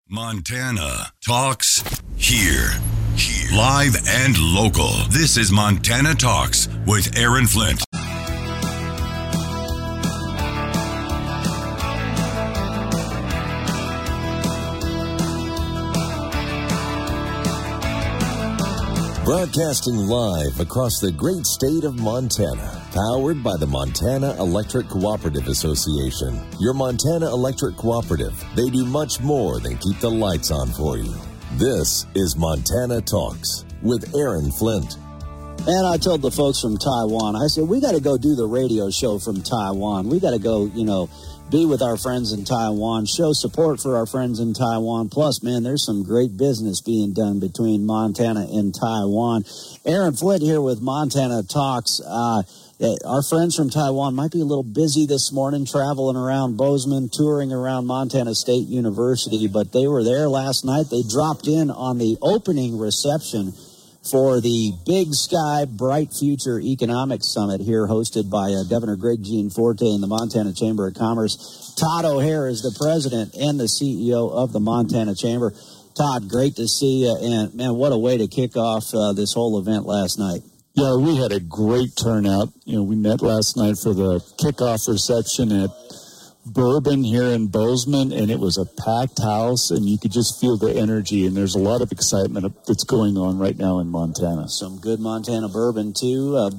Montana Talks here. Live and local. This is Montana Talks with Aaron Flint. Broadcasting live across the great state of Montana, powered by the Montana Electric Cooperative Association. Your Montana Electric Cooperative, they do much more than keep the lights on for you. This is Montana Talks with Aaron Flint. And I told the folks from Taiwan, I said, we got to go do the radio show from Taiwan. We got to go, be with our friends in Taiwan, show support for our friends in Taiwan. Plus, man, there's some great business being done between Montana and Taiwan. Aaron Flint here with Montana Talks. Our friends from Taiwan might be a little busy this morning traveling around Bozeman, touring around Montana State University, but they were there last night. They dropped in on the opening reception for the Big Sky Bright Future Economic Summit here, hosted by Governor Greg Gianforte and the Montana Chamber of Commerce. Todd O'Hare is the president and the CEO of the Montana Chamber. Todd, great to see you, and man, what a way to kick off this whole event last night. Yeah, we had a great turnout. We met last night for the kickoff reception at Bourbon here in Bozeman, and it was a packed house, and you could just feel the energy, and there's a lot of excitement that's going on right now in Montana. Some good Montana bourbon, too. It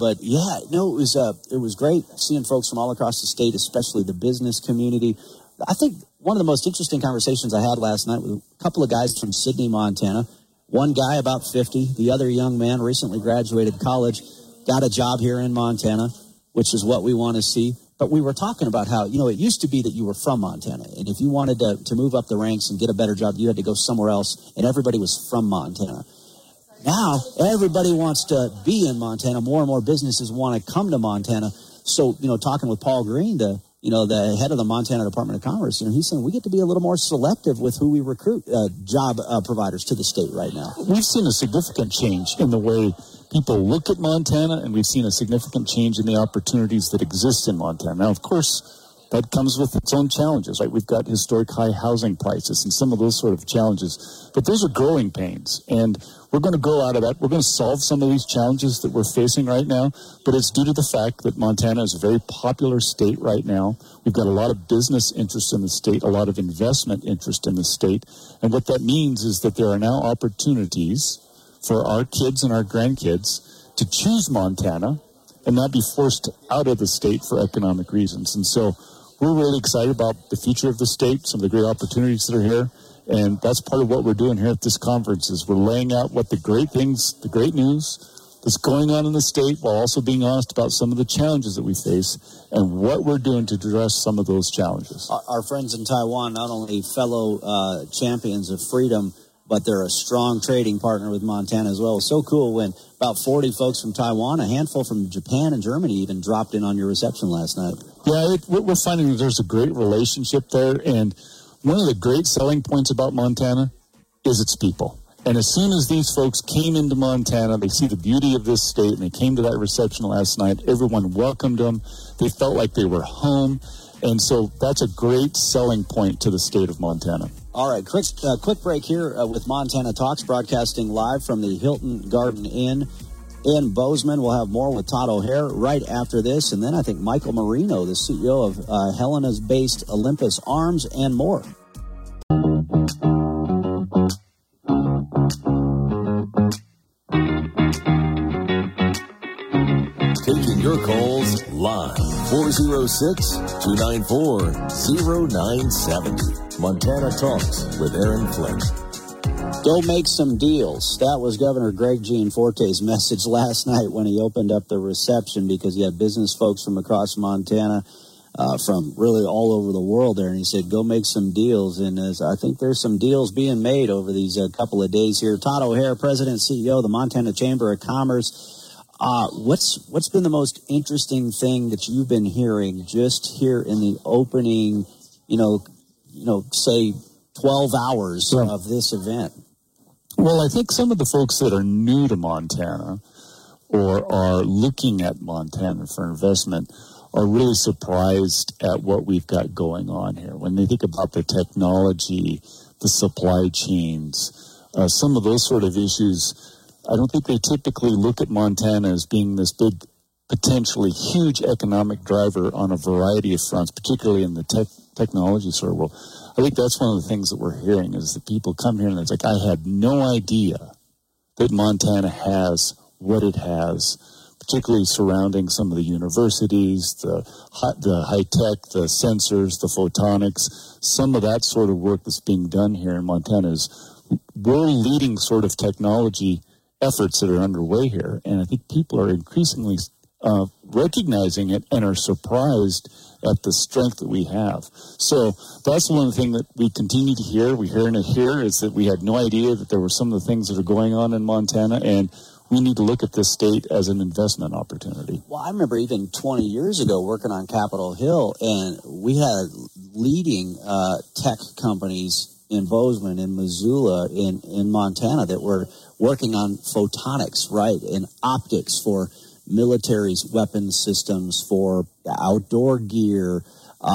was great seeing folks from all across the state, especially the business community. I think one of the most interesting conversations I had last night with a couple of guys from Sidney, Montana. One guy about 50, the other young man recently graduated college, got a job here in Montana, which is what we want to see. But we were talking about how, it used to be that you were from Montana. And if you wanted to move up the ranks and get a better job, you had to go somewhere else. And everybody was from Montana. Now, everybody wants to be in Montana. More and more businesses want to come to Montana. So, talking with Paul Green, the head of the Montana Department of Commerce, he's saying we get to be a little more selective with who we recruit job providers to the state right now. We've seen a significant change in the way people look at Montana, and we've seen a significant change in the opportunities that exist in Montana. Now, of course, that comes with its own challenges, right? We've got historic high housing prices and some of those sort of challenges, but those are growing pains, and we're going to grow out of that. We're going to solve some of these challenges that we're facing right now, but it's due to the fact that Montana is a very popular state right now. We've got a lot of business interest in the state, a lot of investment interest in the state, and what that means is that there are now opportunities for our kids and our grandkids to choose Montana and not be forced out of the state for economic reasons. And so we're really excited about the future of the state, some of the great opportunities that are here. And that's part of what we're doing here at this conference is we're laying out what the great things, the great news that's going on in the state, while also being honest about some of the challenges that we face and what we're doing to address some of those challenges. Our friends in Taiwan, not only fellow champions of freedom, but they're a strong trading partner with Montana as well. It was so cool when about 40 folks from Taiwan, a handful from Japan and Germany even dropped in on your reception last night. Yeah, we're finding that there's a great relationship there. And one of the great selling points about Montana is its people. And as soon as these folks came into Montana, they see the beauty of this state, and they came to that reception last night. Everyone welcomed them. They felt like they were home. And so that's a great selling point to the state of Montana. All right, quick break here with Montana Talks, broadcasting live from the Hilton Garden Inn in Bozeman. We'll have more with Todd O'Hare right after this, and then I think Michael Marino, the CEO of Helena's-based Olympus Arms, and more. Taking your calls live, 406-294-0970. Montana Talks with Aaron Flint. Go make some deals. That was Governor Greg Gianforte's message last night when he opened up the reception, because he had business folks from across Montana, from really all over the world there, and he said, go make some deals. And I think there's some deals being made over these couple of days here. Todd O'Hare, President and CEO of the Montana Chamber of Commerce. What's been the most interesting thing that you've been hearing just here in the opening, say 12 hours of this event? Well, I think some of the folks that are new to Montana or are looking at Montana for investment are really surprised at what we've got going on here. When they think about the technology the supply chains, some of those sort of issues. I don't think they typically look at Montana as being this big, potentially huge economic driver on a variety of fronts, particularly in the technology sort of world. I think that's one of the things that we're hearing is that people come here and it's like, I had no idea that Montana has what it has, particularly surrounding some of the universities, the high tech, the sensors, the photonics, some of that sort of work that's being done here in Montana is we're leading sort of technology efforts that are underway here. And I think people are increasingly recognizing it and are surprised at the strength that we have. So that's one thing that we continue to hear. We're hearing it here is that we had no idea that there were some of the things that are going on in Montana, and we need to look at this state as an investment opportunity. Well, I remember even 20 years ago working on Capitol Hill, and we had leading tech companies in Bozeman, in Missoula, in Montana that were working on photonics, right, and optics for military's weapons systems, for outdoor gear,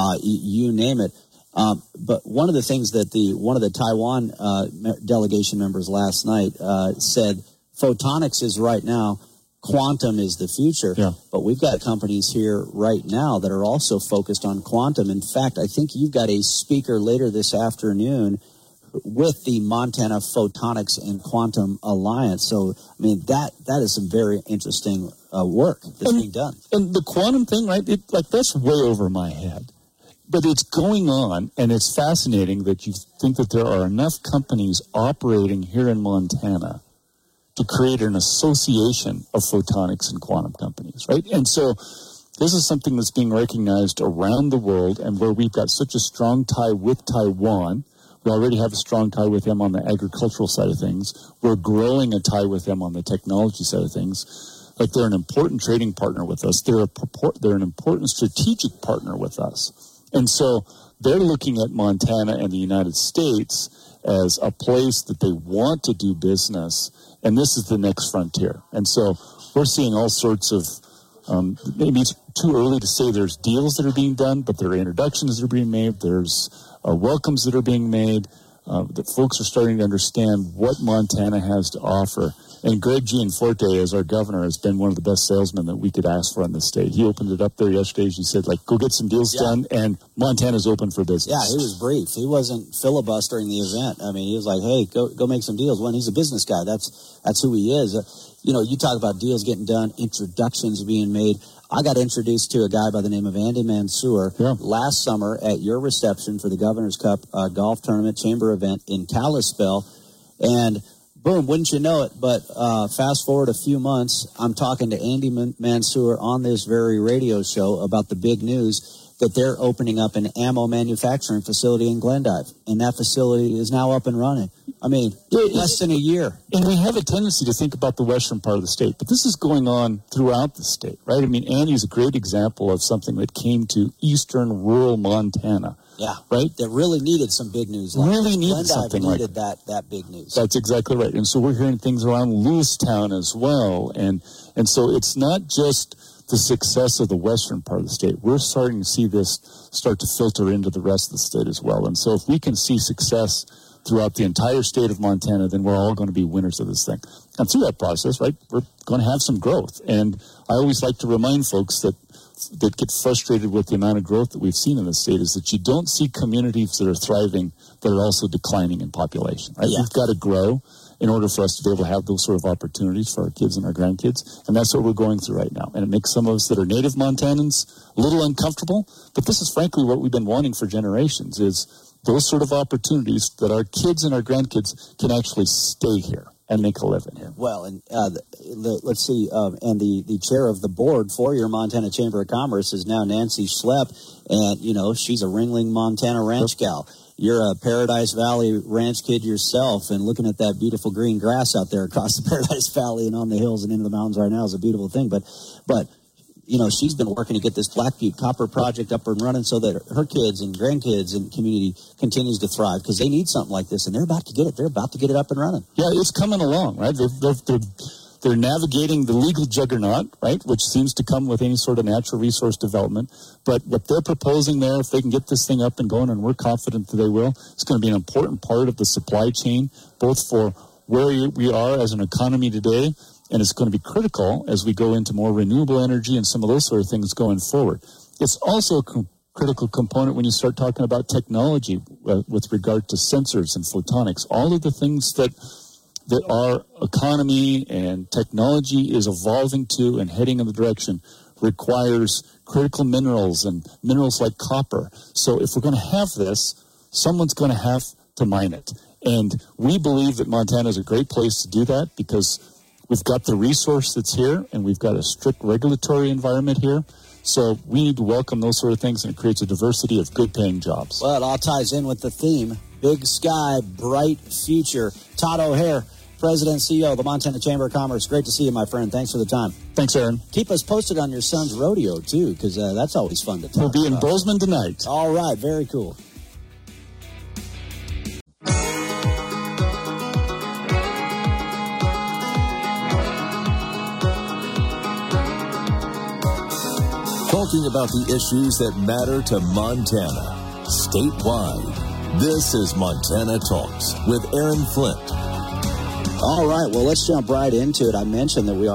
you name it. But one of the things that one of the Taiwan delegation members last night said, photonics is right now, quantum is the future. Yeah. But we've got companies here right now that are also focused on quantum. In fact, I think you've got a speaker later this afternoon with the Montana Photonics and Quantum Alliance. So, I mean, that is some very interesting work that's being done. And the quantum thing, right, that's way over my head. But it's going on, and it's fascinating that you think that there are enough companies operating here in Montana to create an association of photonics and quantum companies, right? And so this is something that's being recognized around the world, and where we've got such a strong tie with Taiwan. We already have a strong tie with them on the agricultural side of things. We're growing a tie with them on the technology side of things. Like, they're an important trading partner with us. They're an important strategic partner with us. And so they're looking at Montana and the United States as a place that they want to do business, and this is the next frontier. And so we're seeing all sorts of, maybe it's too early to say there's deals that are being done, but there are introductions that are being made. There's welcomes that are being made. That folks are starting to understand what Montana has to offer. And Greg Gianforte, as our governor, has been one of the best salesmen that we could ask for in the state. He opened it up there yesterday. He said, go get some deals done, and Montana's open for business. Yeah, he was brief. He wasn't filibustering the event. I mean, he was like, hey, go make some deals. When he's a business guy, that's who he is. You talk about deals getting done, introductions being made. I got introduced to a guy by the name of Andy Mansour last summer at your reception for the Governor's Cup golf tournament chamber event in Kalispell. And boom, wouldn't you know it, but fast forward a few months, I'm talking to Andy Mansour on this very radio show about the big news that they're opening up an ammo manufacturing facility in Glendive. And that facility is now up and running. I mean, less than a year. And we have a tendency to think about the western part of the state, but this is going on throughout the state, right? I mean, Andy's a great example of something that came to eastern rural Montana. Yeah, right. That really needed some big news. Needed that big news. That's exactly right. And so we're hearing things around Lewistown as well, and so it's not just the success of the western part of the state. We're starting to see this start to filter into the rest of the state as well. And so if we can see success throughout the entire state of Montana, then we're all going to be winners of this thing. And through that process, right, we're going to have some growth. And I always like to remind folks that get frustrated with the amount of growth that we've seen in the state is that you don't see communities that are thriving that are also declining in population, right? Yeah. We've got to grow in order for us to be able to have those sort of opportunities for our kids and our grandkids. And that's what we're going through right now. And it makes some of us that are native Montanans a little uncomfortable, but this is frankly what we've been wanting for generations, is those sort of opportunities that our kids and our grandkids can actually stay here and make a living here. Well, and let's see, and the chair of the board for your Montana Chamber of Commerce is now Nancy Schlepp, and, she's a Ringling, Montana ranch gal. You're a Paradise Valley ranch kid yourself, and looking at that beautiful green grass out there across the Paradise Valley and on the hills and into the mountains right now is a beautiful thing. But she's been working to get this Black Butte Copper project up and running so that her kids and grandkids and community continues to thrive, because they need something like this, and they're about to get it. They're about to get it up and running. Yeah, it's coming along, right? they're navigating the legal juggernaut, right, which seems to come with any sort of natural resource development. But what they're proposing there, if they can get this thing up and going, and we're confident that they will, it's going to be an important part of the supply chain, both for where we are as an economy today, and it's going to be critical as we go into more renewable energy and some of those sort of things going forward. It's also a critical component when you start talking about technology with regard to sensors and photonics. All of the things that our economy and technology is evolving to and heading in the direction requires critical minerals and minerals like copper. So if we're going to have this, someone's going to have to mine it. And we believe that Montana is a great place to do that because we've got the resource that's here and we've got a strict regulatory environment here. So we need to welcome those sort of things, and it creates a diversity of good-paying jobs. Well, it all ties in with the theme, Big Sky, Bright Future. Todd O'Hare, President and CEO of the Montana Chamber of Commerce. Great to see you, my friend. Thanks for the time. Thanks, Aaron. Keep us posted on your son's rodeo, too, because that's always fun to talk about. We'll be in Bozeman tonight. All right, very cool. Talking about the issues that matter to Montana, statewide. This is Montana Talks with Aaron Flint. All right, well, let's jump right into it. I mentioned that we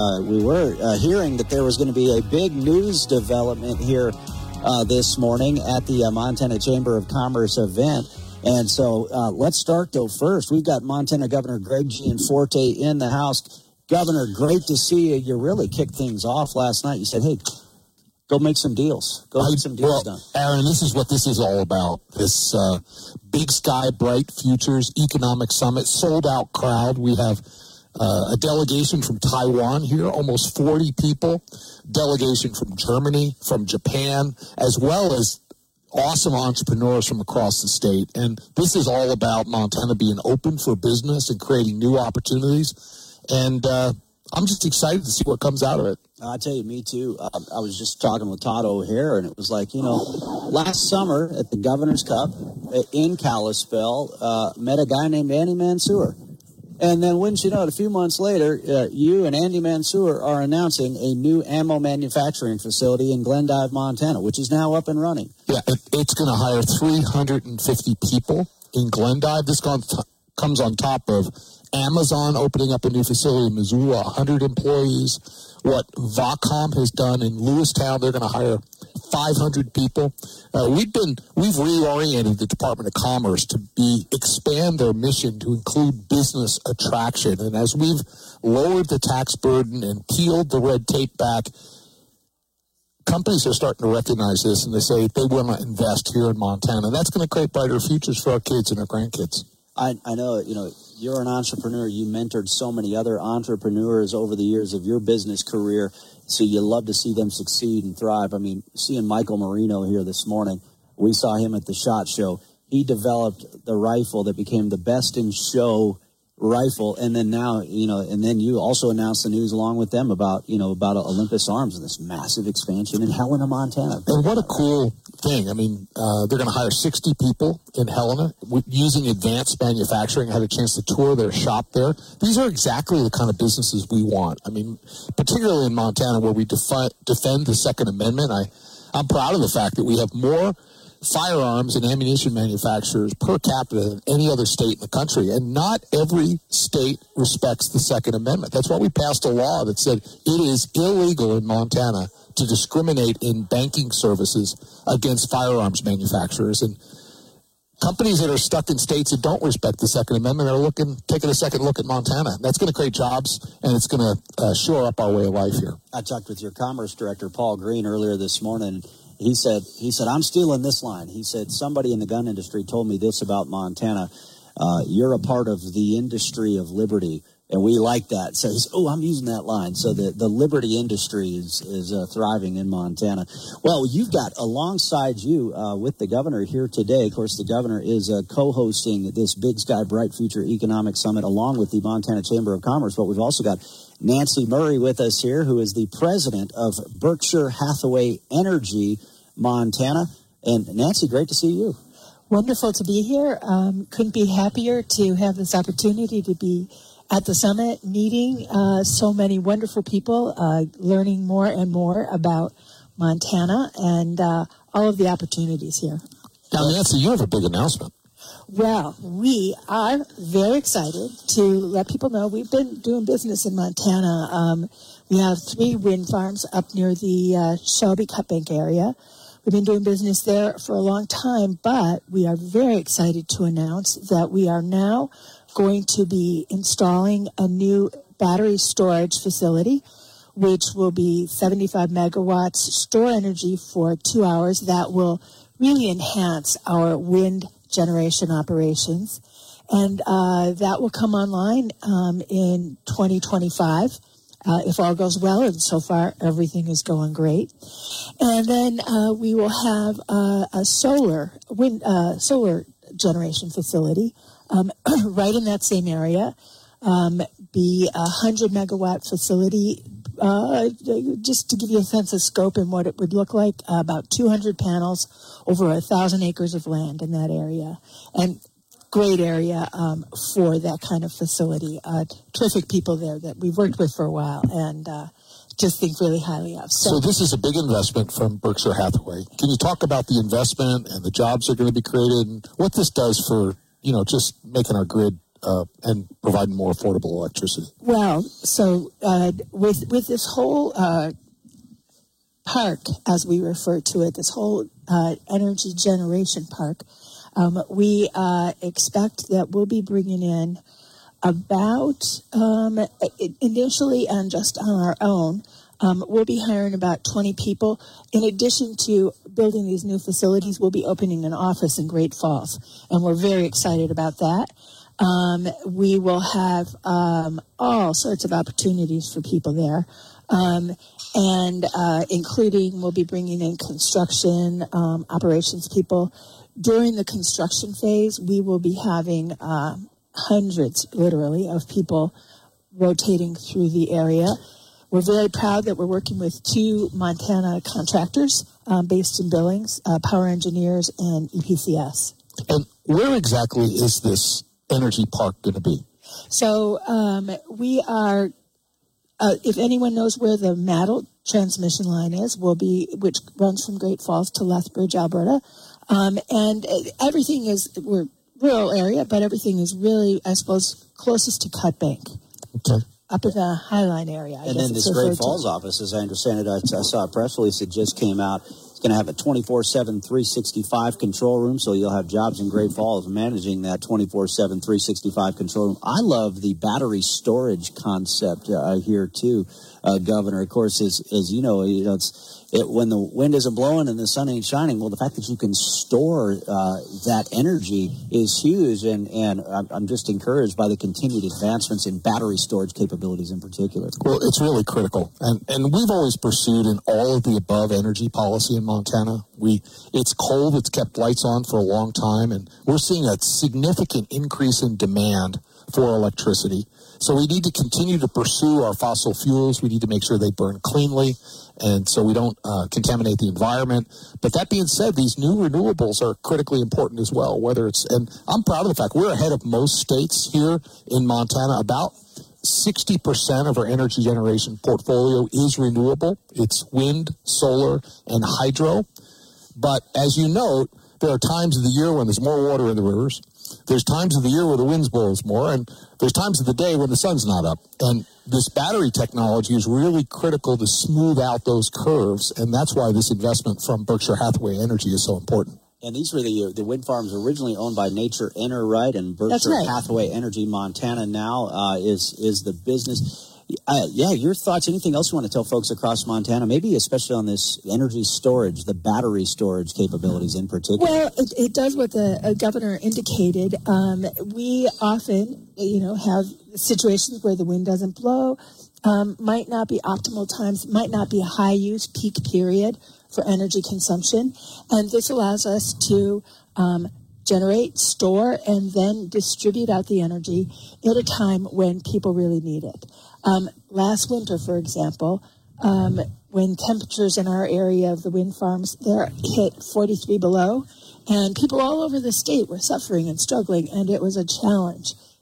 were hearing that there was going to be a big news development here this morning at the Montana Chamber of Commerce event. And so let's start, though, first. We've got Montana Governor Greg Gianforte in the house. Governor, great to see you. You really kicked things off last night. You said, hey, go make some deals. Go get some deals done. Aaron, this is what this is all about. This Big Sky, Bright Futures Economic Summit, sold-out crowd. We have a delegation from Taiwan here, almost 40 people. Delegation from Germany, from Japan, as well as awesome entrepreneurs from across the state. And this is all about Montana being open for business and creating new opportunities. And I'm just excited to see what comes out of it. I tell you, me too. I was just talking with Todd O'Hare, and it was like, last summer at the Governor's Cup in Kalispell, met a guy named Andy Mansour. And then, wouldn't you know it, a few months later, you and Andy Mansour are announcing a new ammo manufacturing facility in Glendive, Montana, which is now up and running. Yeah, it's going to hire 350 people in Glendive. This comes on top of Amazon opening up a new facility in Missoula, 100 employees. What Vocom has done in Lewistown, they're going to hire 500 people. We've reoriented the Department of Commerce to expand their mission to include business attraction. And as we've lowered the tax burden and peeled the red tape back, companies are starting to recognize this, and they say they want to invest here in Montana. That's going to create brighter futures for our kids and our grandkids. I know, you're an entrepreneur. You mentored so many other entrepreneurs over the years of your business career, so you love to see them succeed and thrive. I mean, seeing Michael Marino here this morning, we saw him at the SHOT Show. He developed the rifle that became the best in show rifle, and then now, and then you also announced the news along with them about Olympus Arms and this massive expansion in Helena, Montana. And what a cool thing. I mean, they're going to hire 60 people in Helena using advanced manufacturing. I had a chance to tour their shop there. These are exactly the kind of businesses we want. I mean, particularly in Montana where we defend the Second Amendment. I'm proud of the fact that we have more firearms and ammunition manufacturers per capita than any other state in the country. And not every state respects the Second Amendment. That's why we passed a law that said it is illegal in Montana to discriminate in banking services against firearms manufacturers. And companies that are stuck in states that don't respect the Second Amendment are taking a second look at Montana. That's going to create jobs, and it's going to shore up our way of life here. I talked with your Commerce Director, Paul Green, earlier this morning. He said, I'm stealing this line. He said, somebody in the gun industry told me this about Montana. You're a part of the industry of liberty, and we like that. So he said, I'm using that line. So the liberty industry is thriving in Montana. Well, you've got alongside you with the governor here today. Of course, the governor is co-hosting this Big Sky Bright Future Economic Summit along with the Montana Chamber of Commerce. But we've also got Nancy Murray with us here, who is the president of Berkshire Hathaway Energy Montana. And Nancy, great to see you. Wonderful to be here. Couldn't be happier to have this opportunity to be at the summit, meeting so many wonderful people, learning more and more about Montana and all of the opportunities here. Now, Nancy, you have a big announcement. Well, we are very excited to let people know we've been doing business in Montana. We have 3 wind farms up near the Shelby Cut Bank area. We've been doing business there for a long time, but we are very excited to announce that we are now going to be installing a new battery storage facility, which will be 75 megawatts, store energy for 2 hours. That will really enhance our wind generation operations. And that will come online in 2025. If all goes well, and so far everything is going great. And then we will have a solar generation facility right in that same area. Be a 100 megawatt facility. Just to give you a sense of scope and what it would look like, about 200 panels, over 1,000 acres of land in that area. And great area for that kind of facility. Terrific people there that we've worked with for a while and just think really highly of. So this is a big investment from Berkshire Hathaway. Can you talk about the investment and the jobs that are going to be created and what this does for, just making our grid and providing more affordable electricity? Well, so with this whole park, as we refer to it, this whole energy generation park, we expect that we'll be bringing in about, initially and just on our own, we'll be hiring about 20 people. In addition to building these new facilities, we'll be opening an office in Great Falls, and we're very excited about that. We will have all sorts of opportunities for people there, and including we'll be bringing in construction operations people. During the construction phase, we will be having hundreds, literally, of people rotating through the area. We're very proud that we're working with 2 Montana contractors based in Billings, Power Engineers and EPCS. And where exactly is this energy park going to be? So we are, if anyone knows where the Maddle transmission line is, which runs from Great Falls to Lethbridge, Alberta. And everything we're rural area, but everything is really, I suppose, closest to Cut Bank. Okay. Up in the Highline area. And then this Great Falls office, as I understand it, I saw a press release that just came out. It's going to have a 24/7, 365 control room, so you'll have jobs in Great Falls managing that 24/7, 365 control room. I love the battery storage concept here too, Governor. Of course, as you know, when the wind isn't blowing and the sun ain't shining, well, the fact that you can store that energy is huge, and I'm just encouraged by the continued advancements in battery storage capabilities in particular. Well, it's really critical, and we've always pursued an all of the above energy policy in Montana. It's cold, it's kept lights on for a long time, and we're seeing a significant increase in demand for electricity. So we need to continue to pursue our fossil fuels. We need to make sure they burn cleanly, and so we don't contaminate the environment. But that being said, these new renewables are critically important as well. And I'm proud of the fact we're ahead of most states here in Montana. About 60% of our energy generation portfolio is renewable. It's wind, solar, and hydro. But as you note, there are times of the year when there's more water in the rivers. There's times of the year where the wind blows more, and there's times of the day when the sun's not up. And this battery technology is really critical to smooth out those curves, and that's why this investment from Berkshire Hathaway Energy is so important. And these were the wind farms originally owned by Nature Enter, right? And Berkshire Hathaway Energy Montana now is the business. Your thoughts, anything else you want to tell folks across Montana, maybe especially on this energy storage, the battery storage capabilities in particular? Well, it does what the governor indicated. We often, have situations where the wind doesn't blow, might not be optimal times, might not be a high use peak period for energy consumption. And this allows us to generate, store, and then distribute out the energy at a time when people really need it. Last winter, for example, when temperatures in our area of the wind farms there hit 43 below, and people all over the state were suffering and struggling, and it was a challenge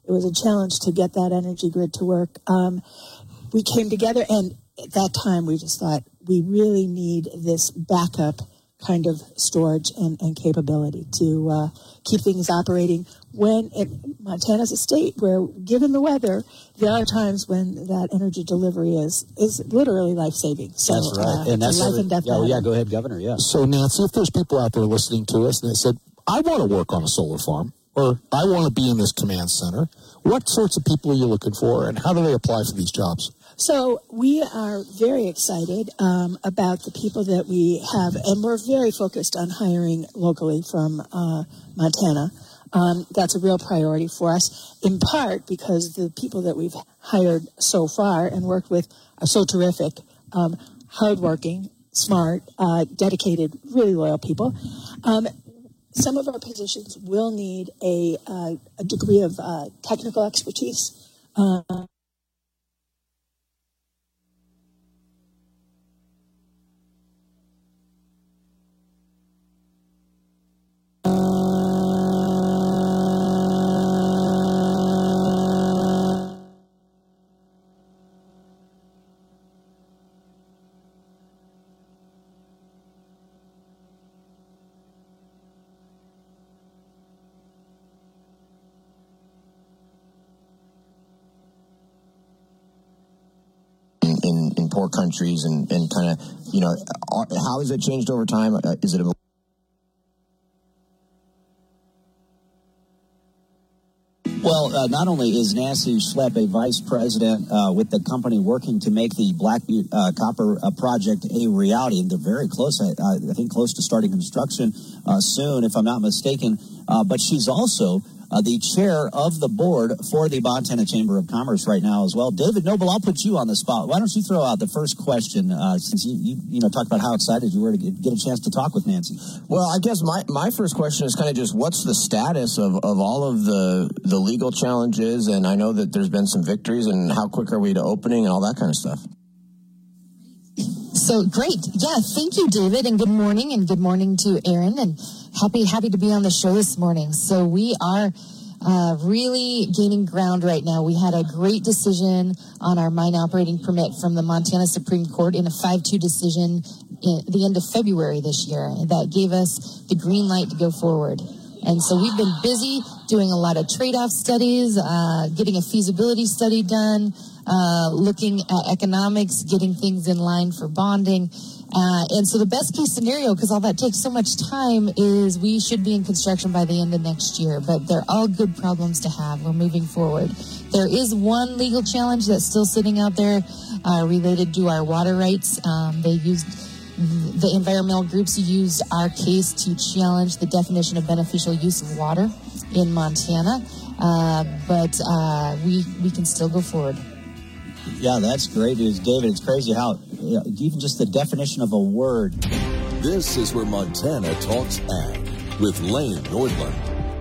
it was a challenge to get that energy grid to work. We came together, and at that time we just thought we really need this backup kind of storage and capability to keep things operating. When Montana's a state where, given the weather, there are times when that energy delivery is literally life-saving. So, that's right. And that's life and death matter. Yeah, go ahead, Governor. Yeah. So, Nancy, if there's people out there listening to us and they said, I want to work on a solar farm, or I want to be in this command center, what sorts of people are you looking for, and how do they apply for these jobs? So we are very excited about the people that we have, and we're very focused on hiring locally from Montana. That's a real priority for us, in part because the people that we've hired so far and worked with are so terrific, hardworking, smart, dedicated, really loyal people. Some of our positions will need a degree of technical expertise. In poor countries and kind of, how has it changed over time? Is it a Well, not only is Nancy Schlepp a vice president with the company working to make the Black Butte Copper project a reality, and they're very close, I think close to starting construction soon, if I'm not mistaken, but she's also the chair of the board for the Montana Chamber of Commerce right now as well. David Noble, I'll put you on the spot. Why don't you throw out the first question, since you talked about how excited you were to get a chance to talk with Nancy. Well, I guess my first question is kind of just what's the status of all of the legal challenges, and I know that there's been some victories, and how quick are we to opening and all that kind of stuff? So great. Yeah, thank you, David, and good morning to Aaron, and happy to be on the show this morning. So we are really gaining ground right now. We had a great decision on our mine operating permit from the Montana Supreme Court in a 5-2 decision at the end of February this year. That gave us the green light to go forward. And so we've been busy doing a lot of trade-off studies, getting a feasibility study done, looking at economics, getting things in line for bonding. And so the best case scenario, because all that takes so much time, is we should be in construction by the end of next year. But they're all good problems to have. We're moving forward. There is one legal challenge that's still sitting out there related to our water rights. The environmental groups used our case to challenge the definition of beneficial use of water in Montana. But we can still go forward. Yeah, that's great news, David. It's crazy how even just the definition of a word. This is where Montana Talks Ag with Lane Nordlund.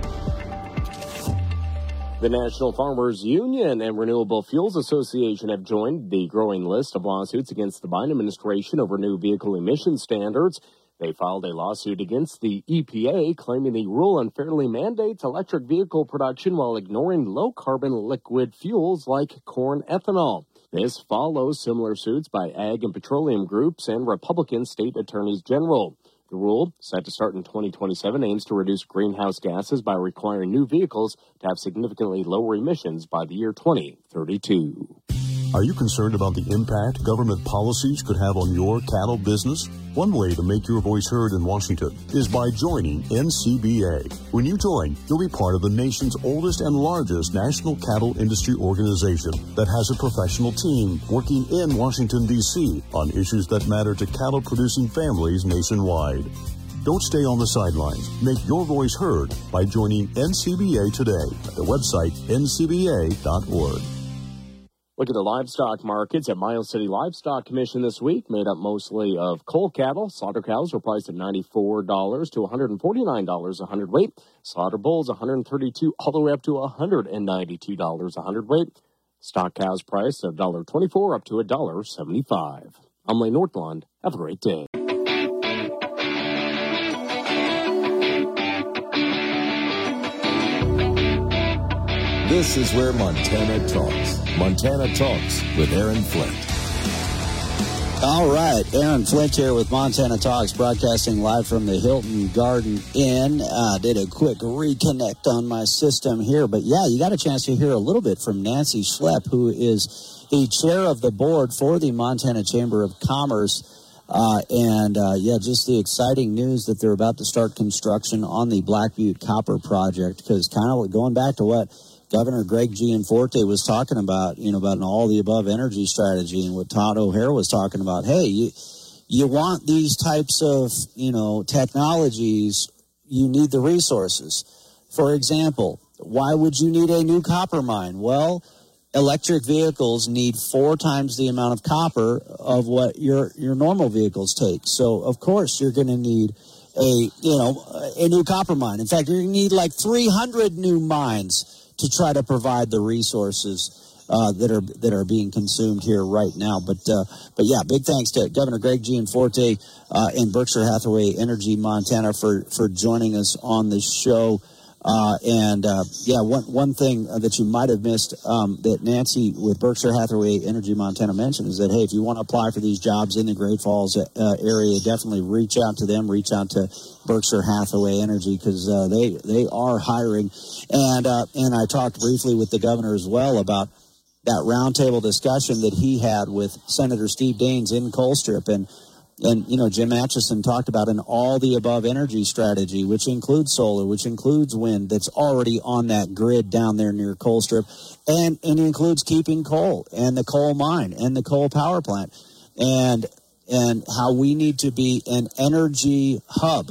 The National Farmers Union and Renewable Fuels Association have joined the growing list of lawsuits against the Biden administration over new vehicle emission standards. They filed a lawsuit against the EPA, claiming the rule unfairly mandates electric vehicle production while ignoring low-carbon liquid fuels like corn ethanol. This follows similar suits by ag and petroleum groups and Republican state attorneys general. The rule, set to start in 2027, aims to reduce greenhouse gases by requiring new vehicles to have significantly lower emissions by the year 2032. Are you concerned about the impact government policies could have on your cattle business? One way to make your voice heard in Washington is by joining NCBA. When you join, you'll be part of the nation's oldest and largest national cattle industry organization that has a professional team working in Washington, D.C. on issues that matter to cattle-producing families nationwide. Don't stay on the sidelines. Make your voice heard by joining NCBA today at the website ncba.org. Look at the livestock markets at Miles City Livestock Commission this week, made up mostly of cull cattle. Slaughter cows were priced at $94 to $149 a hundredweight. Slaughter bulls $132 all the way up to $192 a hundredweight. Stock cows priced at $1.24 up to $1.75. I'm Lane Nordlund. Have a great day. This is where Montana talks. Montana Talks with Aaron Flint. All right, Aaron Flint here with Montana Talks, broadcasting live from the Hilton Garden Inn. Did a quick reconnect on my system here, but yeah, you got a chance to hear a little bit from Nancy Schlepp, who is the chair of the board for the Montana Chamber of Commerce. Just the exciting news that they're about to start construction on the Black Butte Copper Project, because kind of going back to what Governor Greg Gianforte was talking about, about an all-the-above energy strategy, and what Todd O'Hare was talking about. Hey, you want these types of, technologies, you need the resources. For example, why would you need a new copper mine? Well, electric vehicles need 4 times the amount of copper of what your normal vehicles take. So, of course, you're going to need a new copper mine. In fact, you're going to need like 300 new mines to try to provide the resources that are being consumed here right now. But yeah, big thanks to Governor Greg Gianforte and Berkshire Hathaway Energy Montana for joining us on the show. One thing that you might have missed that Nancy with Berkshire Hathaway Energy Montana mentioned is that, hey, if you want to apply for these jobs in the Great Falls area, definitely reach out to them, reach out to Berkshire Hathaway Energy, because they are hiring. And I talked briefly with the governor as well about that roundtable discussion that he had with Senator Steve Daines in Colstrip, and Jim Atchison talked about an all-the-above energy strategy, which includes solar, which includes wind, that's already on that grid down there near Colstrip, and includes keeping coal and the coal mine and the coal power plant, and how we need to be an energy hub.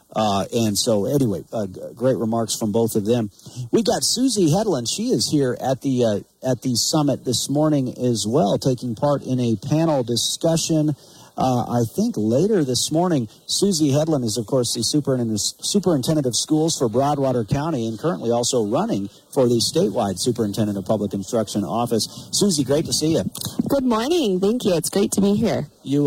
Great remarks from both of them. We got Susie Hedlund. She is here at the summit this morning as well, taking part in a panel discussion. I think later this morning. Susie Hedlund is, of course, the superintendent of schools for Broadwater County, and currently also running for the statewide superintendent of public instruction office. Susie, great to see you. Good morning. Thank you. It's great to be here.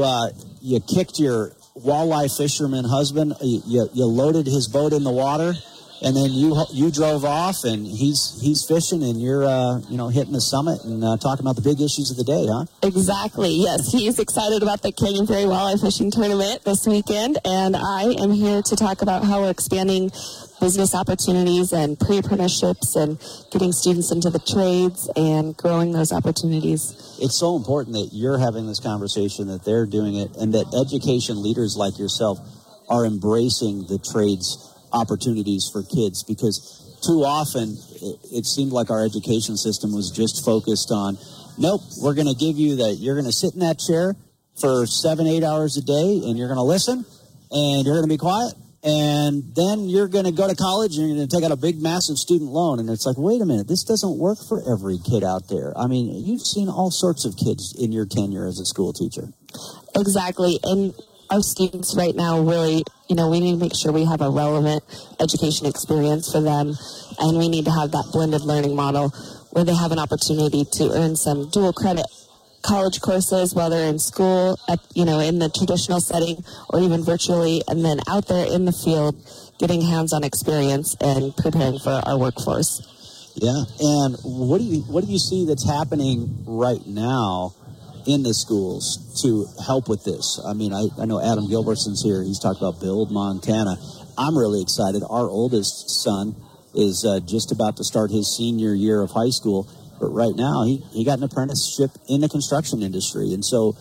You kicked your walleye fisherman husband. You loaded his boat in the water, and then you drove off, and he's fishing, and you're hitting the summit and talking about the big issues of the day, huh? Exactly. Yes, he's excited about the Canyon Ferry Walleye Fishing Tournament this weekend, and I am here to talk about how we're expanding business opportunities and pre-apprenticeships and getting students into the trades and growing those opportunities. It's so important that you're having this conversation, that they're doing it, and that education leaders like yourself are embracing the trades opportunities for kids, because too often it seemed like our education system was just focused on, nope, we're going to give you that, you're going to sit in that chair for 7-8 hours a day, and you're going to listen, and you're going to be quiet, and then you're going to go to college, and you're going to take out a big, massive student loan. And it's like, wait a minute, this doesn't work for every kid out there. I mean, you've seen all sorts of kids in your tenure as a school teacher. Exactly. And our students right now really, we need to make sure we have a relevant education experience for them, and we need to have that blended learning model where they have an opportunity to earn some dual credit college courses while they're in school, in the traditional setting or even virtually, and then out there in the field getting hands-on experience and preparing for our workforce. Yeah, and what do you see that's happening right now in the schools to help with this? I mean, I know Adam Gilbertson's here. He's talked about Build Montana. I'm really excited. Our oldest son is just about to start his senior year of high school, but right now he got an apprenticeship in the construction industry. And so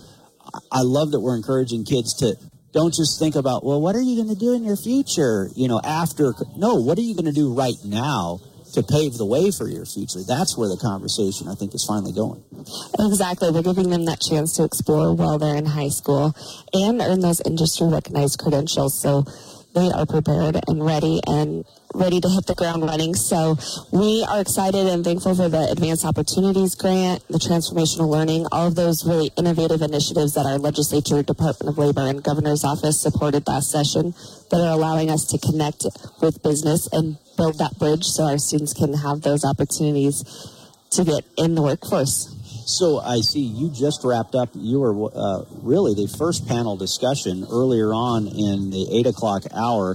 I love that we're encouraging kids to don't just think about, well, what are you going to do in your future, after? No, what are you going to do right now to pave the way for your future? That's where the conversation, I think, is finally going. Exactly. We're giving them that chance to explore while they're in high school and earn those industry-recognized credentials, so they are prepared and ready to hit the ground running. So we are excited and thankful for the Advanced Opportunities Grant, the Transformational Learning, all of those really innovative initiatives that our legislature, Department of Labor, and Governor's Office supported last session that are allowing us to connect with business and build that bridge so our students can have those opportunities to get in the workforce. So I see you just wrapped up. You were really the first panel discussion earlier on in the 8 o'clock hour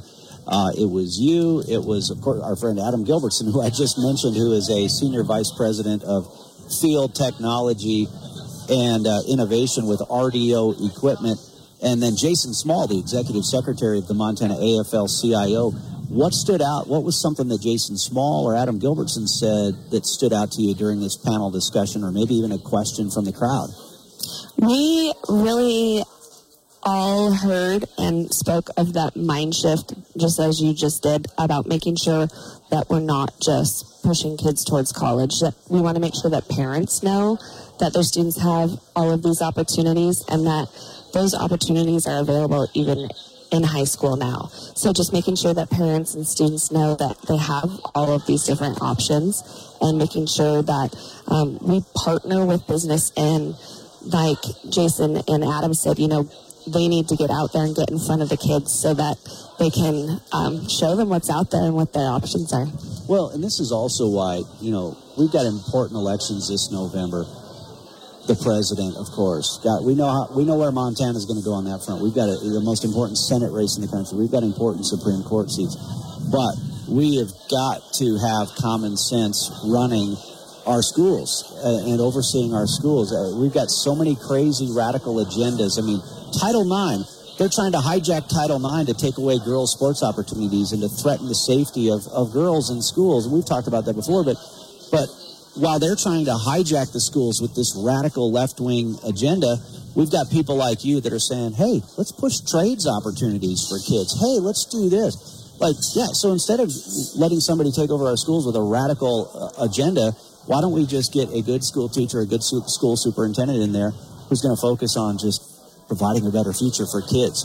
It was you. It was, of course, our friend Adam Gilbertson, who I just mentioned, who is a senior vice president of field technology and innovation with RDO Equipment. And then Jason Small, the executive secretary of the Montana AFL-CIO. What stood out? What was something that Jason Small or Adam Gilbertson said that stood out to you during this panel discussion, or maybe even a question from the crowd? We really all heard and spoke of that mind shift, just as you just did, about making sure that we're not just pushing kids towards college, that we want to make sure that parents know that their students have all of these opportunities and that those opportunities are available even in high school now. So just making sure that parents and students know that they have all of these different options, and making sure that we partner with business, and like Jason and Adam said, you know, they need to get out there and get in front of the kids so that they can show them what's out there and what their options are. Well, and this is also why, you know, we've got important elections this November. The president, of course. We know where Montana is going to go on that front. We've got the most important Senate race in the country. We've got important Supreme Court seats. But we have got to have common sense running our schools and overseeing our schools. We've got so many crazy radical agendas. I mean, Title IX, they're trying to hijack Title IX to take away girls' sports opportunities and to threaten the safety of girls in schools. And we've talked about that before, but while they're trying to hijack the schools with this radical left-wing agenda, we've got people like you that are saying, hey, let's push trades opportunities for kids. Hey, let's do this. So instead of letting somebody take over our schools with a radical agenda, why don't we just get a good school teacher, a good school superintendent in there who's going to focus on just providing a better future for kids?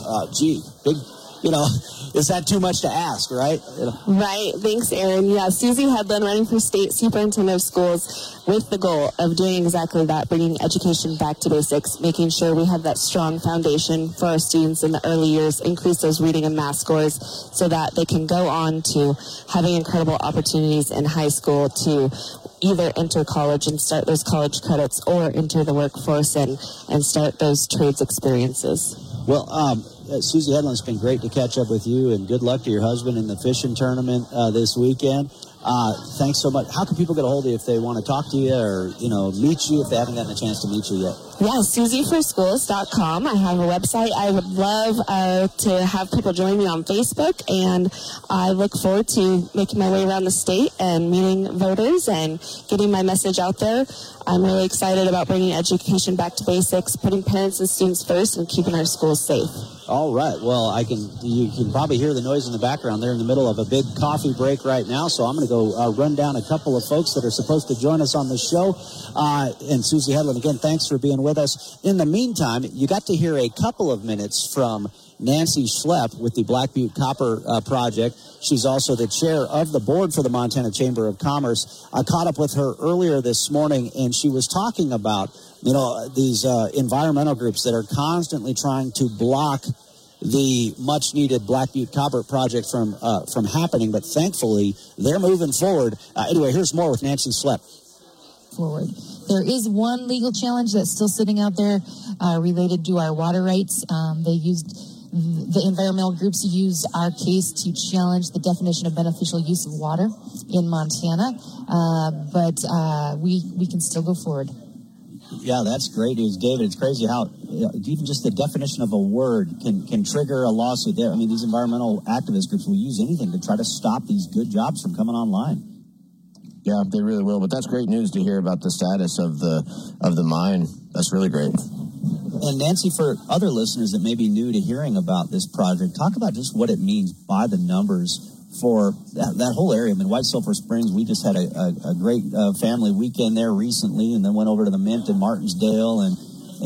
Is that too much to ask, right? Right. Thanks, Aaron. Yeah, Susie Headland running for state superintendent of schools with the goal of doing exactly that, bringing education back to basics, making sure we have that strong foundation for our students in the early years, increase those reading and math scores so that they can go on to having incredible opportunities in high school to either enter college and start those college credits, or enter the workforce and start those trades experiences. Well, Susie Headland, it's been great to catch up with you, and good luck to your husband in the fishing tournament this weekend. Thanks so much. How can people get a hold of you if they want to talk to you or, meet you if they haven't gotten a chance to meet you yet? Yeah, SusieForSchools.com. I have a website. I would love to have people join me on Facebook, and I look forward to making my way around the state and meeting voters and getting my message out there. I'm really excited about bringing education back to basics, putting parents and students first, and keeping our schools safe. All right. Well, you can probably hear the noise in the background. They're in the middle of a big coffee break right now, so I'm going to go run down a couple of folks that are supposed to join us on the show. And Susie Headland, again, thanks for being with us. In the meantime, you got to hear a couple of minutes from Nancy Schlepp with the Black Butte Copper Project. She's also the chair of the board for the Montana Chamber of Commerce. I caught up with her earlier this morning, and she was talking about, these environmental groups that are constantly trying to block the much-needed Black Butte Copper Project from happening, but thankfully they're moving forward. Anyway, here's more with Nancy Schlepp. Forward. There is one legal challenge that's still sitting out there related to our water rights. The environmental groups used our case to challenge the definition of beneficial use of water in Montana, but we can still go forward. Yeah, that's great news, David. It's crazy how even just the definition of a word can trigger a lawsuit there. I mean, these environmental activist groups will use anything to try to stop these good jobs from coming online. Yeah, they really will. But that's great news to hear about the status of the mine. That's really great. And Nancy, for other listeners that may be new to hearing about this project, talk about just what it means by the numbers for that whole area. I mean, White Sulphur Springs, we just had a great family weekend there recently, and then went over to the Mint in Martinsdale, and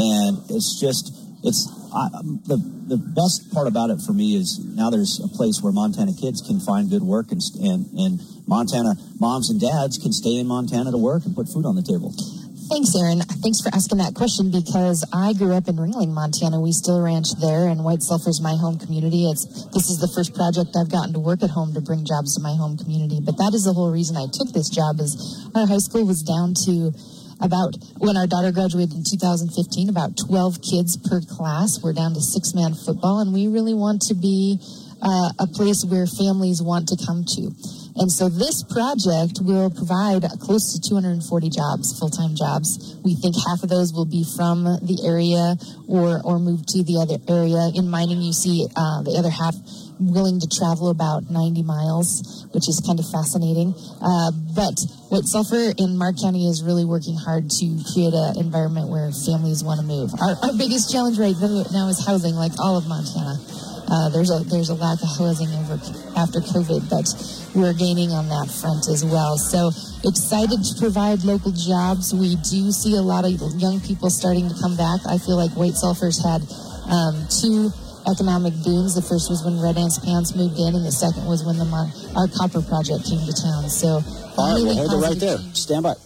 the best part about it for me is now there's a place where Montana kids can find good work, and Montana moms and dads can stay in Montana to work and put food on the table. Thanks, Aaron. Thanks for asking that question, because I grew up in Ringling, Montana. We still ranch there, and White Sulphur is my home community. This is the first project I've gotten to work at home to bring jobs to my home community. But that is the whole reason I took this job, is our high school was down to about, when our daughter graduated in 2015, about 12 kids per class. We're down to 6-man football, and we really want to be a place where families want to come to. And so this project will provide close to 240 jobs, full-time jobs. We think half of those will be from the area or move to the other area. In mining, you see the other half willing to travel about 90 miles, which is kind of fascinating. But White Sulphur in Mark County is really working hard to create an environment where families want to move. Our biggest challenge right now is housing, like all of Montana. There's a lack of housing after COVID, but we're gaining on that front as well. So excited to provide local jobs. We do see a lot of young people starting to come back. I feel like White Sulphur's had two economic booms. The first was when Red Ants Pants moved in, and the second was when our copper project came to town. So all right, really we'll hold it right there. Change. Stand by.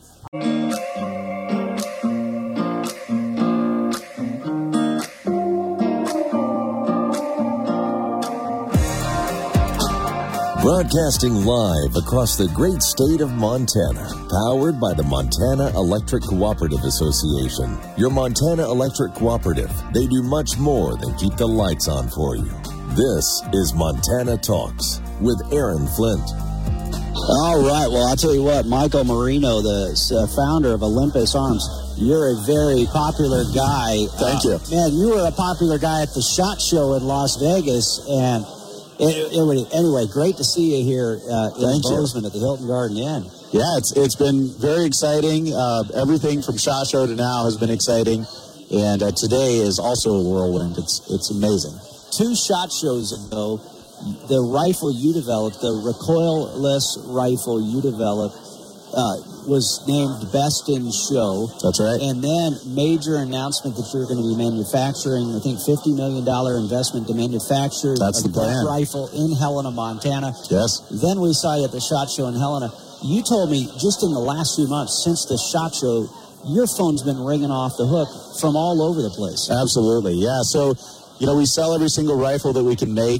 Broadcasting live across the great state of Montana, powered by the Montana Electric Cooperative Association. Your Montana Electric Cooperative, they do much more than keep the lights on for you. This is Montana Talks with Aaron Flint. All right, well, I'll tell you what, Michael Marino, the founder of Olympus Arms, you're a very popular guy. Thank you. Man, you were a popular guy at the SHOT Show in Las Vegas, and anyway, great to see you here in Bozeman at the Hilton Garden Inn. Yeah, it's been very exciting. Everything from SHOT Show to now has been exciting, and today is also a whirlwind. It's amazing. 2 SHOT Shows ago, the rifle you developed, the recoilless rifle you developed, was named Best in Show. That's right. And then major announcement that you're going to be manufacturing, I think $50 million investment to manufacture That's a the plan. rifle in Helena, Montana. Yes. Then we saw you at the SHOT Show in Helena. You told me just in the last few months since the SHOT Show, your phone's been ringing off the hook from all over the place. Absolutely, yeah. So, we sell every single rifle that we can make.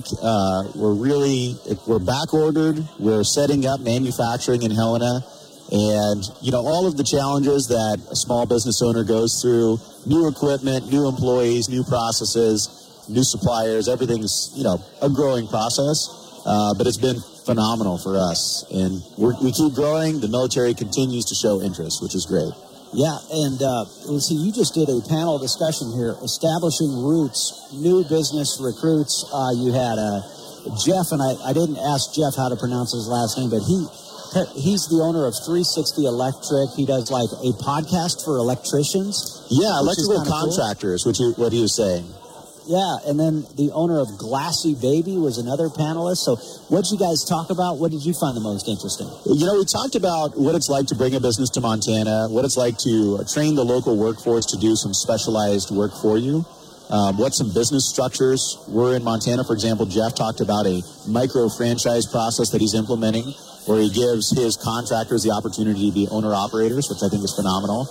We're back ordered. We're setting up manufacturing in Helena. And, all of the challenges that a small business owner goes through, new equipment, new employees, new processes, new suppliers, everything's, a growing process. But it's been phenomenal for us. And we keep growing. The military continues to show interest, which is great. Yeah, and let's see, you just did a panel discussion here, establishing roots, new business recruits. You had Jeff, and I didn't ask Jeff how to pronounce his last name, but he's the owner of 360 Electric. He does like a podcast for electricians. Yeah, electrical contractors, cool. What he was saying. Yeah, and then the owner of Glassy Baby was another panelist. So what did you guys talk about? What did you find the most interesting? We talked about what it's like to bring a business to Montana, what it's like to train the local workforce to do some specialized work for you, what some business structures were in Montana. For example, Jeff talked about a micro-franchise process that he's implementing, where he gives his contractors the opportunity to be owner-operators, which I think is phenomenal.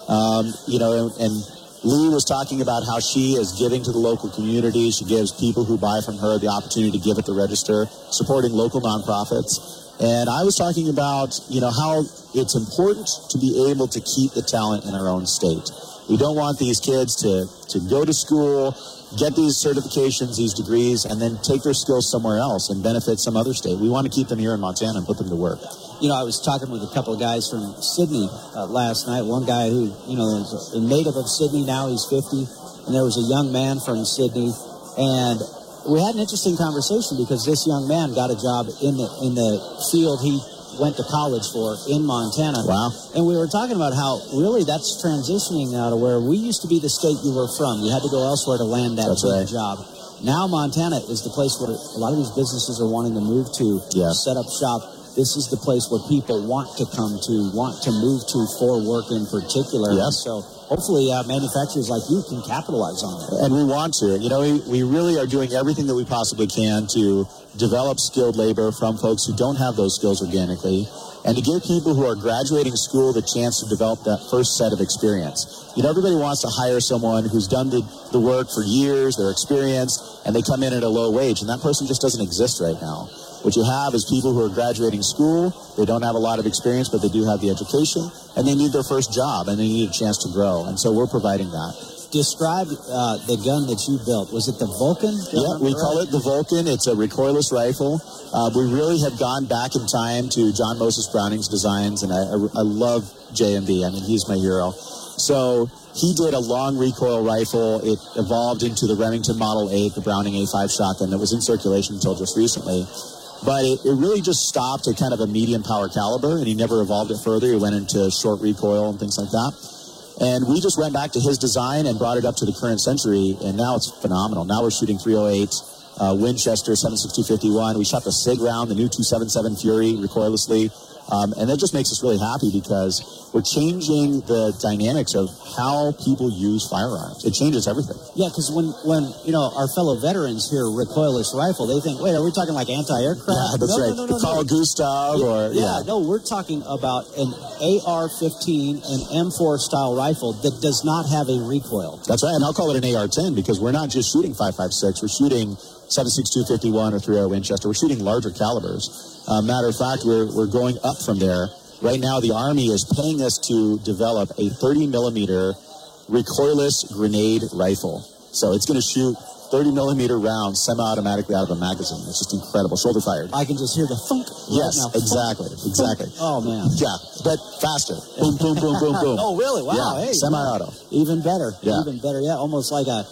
And Lee was talking about how she is giving to the local community. She gives people who buy from her the opportunity to give at the register, supporting local nonprofits. And I was talking about, how it's important to be able to keep the talent in our own state. We don't want these kids to go to school, get these certifications, these degrees, and then take their skills somewhere else and benefit some other state. We want to keep them here in Montana and put them to work. I was talking with a couple of guys from Sydney last night. One guy who, is a native of Sydney, now he's 50, and there was a young man from Sydney, and we had an interesting conversation because this young man got a job in the field he went to college for in Montana. Wow. And we were talking about how really that's transitioning now to where we used to be the state you were from. You had to go elsewhere to land that job. Now Montana is the place where a lot of these businesses are wanting to move to, set up shop. This is the place where people want to come to, want to move to for work in particular. Yes. So hopefully manufacturers like you can capitalize on that. And we want to. We really are doing everything that we possibly can to develop skilled labor from folks who don't have those skills organically, and to give people who are graduating school the chance to develop that first set of experience. Everybody wants to hire someone who's done the work for years, they're experienced, and they come in at a low wage, and that person just doesn't exist right now. What you have is people who are graduating school, they don't have a lot of experience, but they do have the education, and they need their first job, and they need a chance to grow, and so we're providing that. Describe the gun that you built. Was it the Vulcan? Yeah, we call it the Vulcan. It's a recoilless rifle. We really have gone back in time to John Moses Browning's designs, and I love JMB. I mean, he's my hero. So he did a long recoil rifle. It evolved into the Remington Model 8, the Browning A5 shotgun that was in circulation until just recently. But it really just stopped at kind of a medium power caliber, and he never evolved it further. He went into short recoil and things like that. And we just went back to his design and brought it up to the current century, and now it's phenomenal. Now we're shooting 308, Winchester 7.6251. We shot the SIG round, the new 277 Fury, recoillessly. And that just makes us really happy because we're changing the dynamics of how people use firearms. It changes everything. Yeah, because when our fellow veterans hear recoilless rifle, they think, wait, are we talking like anti-aircraft? Yeah, that's right. The Carl Gustav or... No, we're talking about an AR-15, an M4 style rifle that does not have a recoil. That's right, and I'll call it an AR-10 because we're not just shooting 5.56, we're shooting 7.6251 or 3.0 Winchester. We're shooting larger calibers. Matter of fact, we're going up from there. Right now, the Army is paying us to develop a 30-millimeter recoilless grenade rifle. So it's going to shoot 30-millimeter rounds semi-automatically out of a magazine. It's just incredible. Shoulder fired. I can just hear the thunk. Yes, right now. exactly. Exactly. Oh, man. Yeah, but faster. Boom, boom, boom, boom, boom. Oh, really? Wow. Yeah, hey, semi-auto. Even better. Yeah. Even better. Yeah, almost like a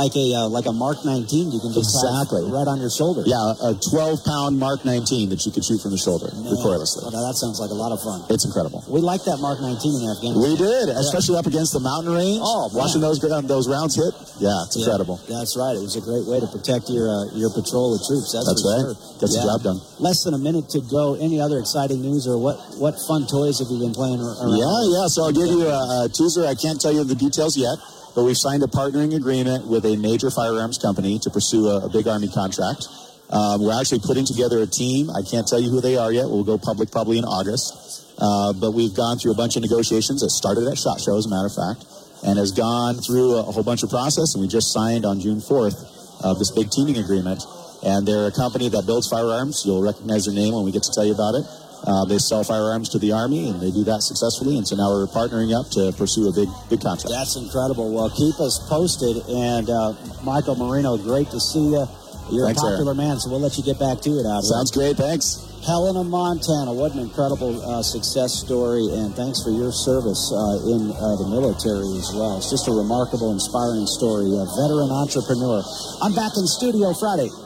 Mark 19 you can just have right on your shoulder. Yeah, a 12-pound Mark 19 that you could shoot from the shoulder, recoillessly. Oh, that sounds like a lot of fun. It's incredible. We liked that Mark 19 in Afghanistan. We did, especially up against the mountain range. Oh, man. Watching those rounds hit. Yeah, it's incredible. That's right. It was a great way to protect your patrol of troops. That's right. Sure. Gets the job done. Less than a minute to go. Any other exciting news or what fun toys have you been playing around? Yeah. So I'll give you a teaser. I can't tell you the details yet. But we've signed a partnering agreement with a major firearms company to pursue a big Army contract. We're actually putting together a team. I can't tell you who they are yet. We'll go public probably in August. But we've gone through a bunch of negotiations that started at SHOT Show, as a matter of fact, and has gone through a whole bunch of process. And we just signed on June 4th this big teaming agreement. And they're a company that builds firearms. You'll recognize their name when we get to tell you about it. They sell firearms to the Army, and they do that successfully. And so now we're partnering up to pursue a big contract. That's incredible. Well, keep us posted. And Michael Marino, great to see you. You're a popular man, so we'll let you get back to it out here. Sounds great. Thanks. Helena, Montana. What an incredible success story, and thanks for your service in the military as well. It's just a remarkable, inspiring story. A veteran entrepreneur. I'm back in studio Friday.